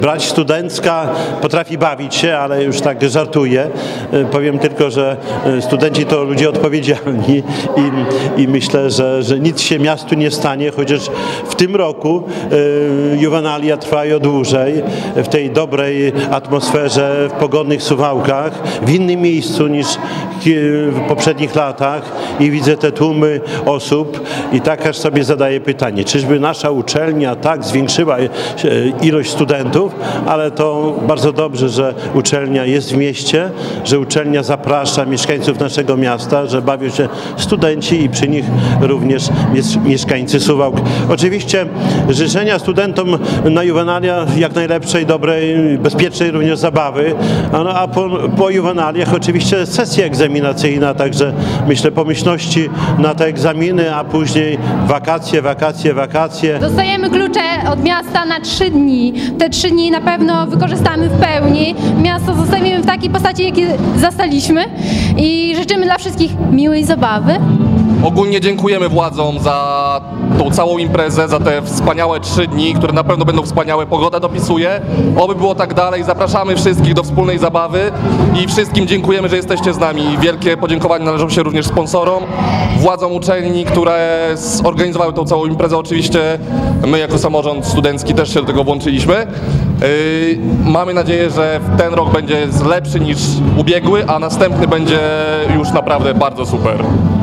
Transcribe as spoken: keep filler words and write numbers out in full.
Brać studencka potrafi bawić się, ale już tak żartuję. Powiem tylko, że studenci to ludzie odpowiedzialni i, i myślę, że, że nic się miastu nie stanie, chociaż w tym roku y, juwenalia trwają dłużej, w tej dobrej atmosferze, w pogodnych Suwałkach, w innym miejscu niż w poprzednich latach i widzę te tłumy osób i tak aż sobie zadaję pytanie, czyżby nasza uczelnia tak zwiększyła ilość studentów, ale to bardzo dobrze, że uczelnia jest w mieście, że uczelnia zaprasza mieszkańców naszego miasta, że bawią się studenci i przy nich również mieszkańcy Suwałk. Oczywiście życzenia studentom na juwenalia jak najlepszej, dobrej, bezpiecznej również zabawy, a, no, a po, po juwenaliach oczywiście sesja egzaminacyjna, także myślę pomyślności na te egzaminy, a później wakacje, wakacje, wakacje. Dostajemy klucze od miasta na trzy dni. Te trzy dni na pewno wykorzystamy w pełni. Miasto zostawimy w takiej postaci, jakie zastaliśmy i życzymy dla wszystkich miłej zabawy. Ogólnie dziękujemy władzom za tą całą imprezę, za te wspaniałe trzy dni, które na pewno będą wspaniałe. Pogoda dopisuje. Oby było tak dalej. Zapraszamy wszystkich do wspólnej zabawy i wszystkim dziękujemy, że jesteście z nami. Wielkie podziękowania należą się również sponsorom, władzom uczelni, które zorganizowały tą całą imprezę. Oczywiście my jako samorząd studencki też się do tego włączyliśmy. Yy, mamy nadzieję, że ten rok będzie lepszy niż ubiegły, a następny będzie już naprawdę bardzo super.